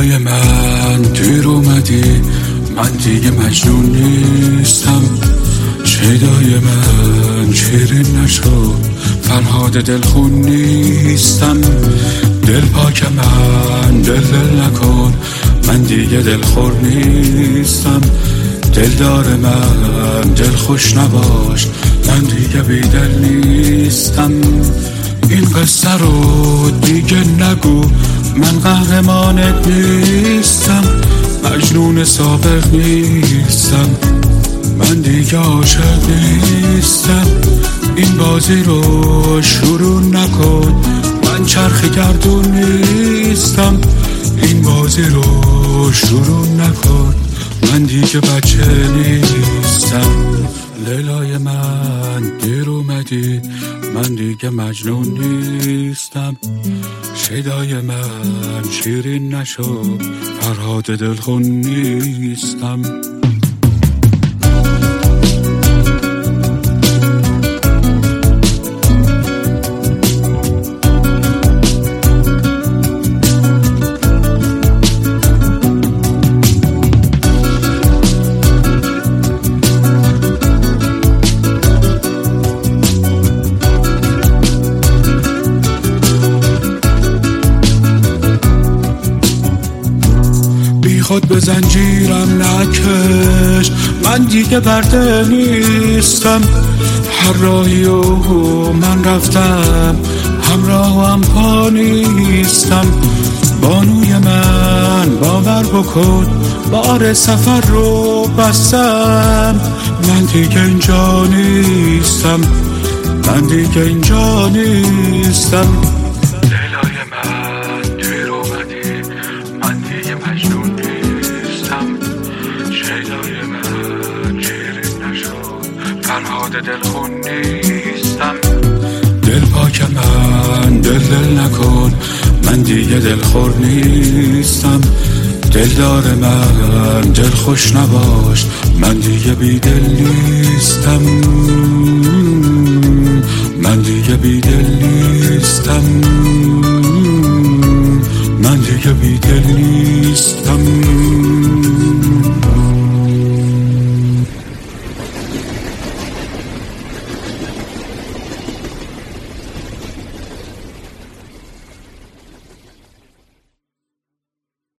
لیلای من دیر اومدی، من دیگه مجنون نیستم. شیدای من شیرین نشو، فرهاد دلخون نیستم. دل پاک من دل نکن، من دیگه دلخور نیستم. دلدار من دل خوش نباش، من دیگه بیدل نیستم. این قصه رو دیگه نگو، من قهرمانت نیستم. مجنون سابق نیستم، من دیگه عاشق نیستم. این بازی رو شروع نکن، من چرخ گردون نیستم. این بازی رو شروع نکن، من دیگه بچه نیستم. لیلای من دیر اومدی، من دیگه مجنون نیستم. شیدای من شیرین نشو، فرهاد دلخون نیستم. خود به زنجیرم نکش، من دیگه برده نیستم. هر راهی و من رفتم، همراه هم پا نیستم. بانوی من باور بکن، بار سفر رو بستم. من دیگه اینجا نیستم، من دیگه اینجا نیستم. لیلای من دیر اومدی، من دیگه مجنون نیستم. شیدای من شیرین نشو، فرهاد دلخون نیستم. دل پاک من دل نکن، من دیگه دلخور نیستم. دلدار من دل خوش نباش، من دیگه بیدل نیستم. من دیگه بیدل نیستم، من دیگه بیدل نیستم.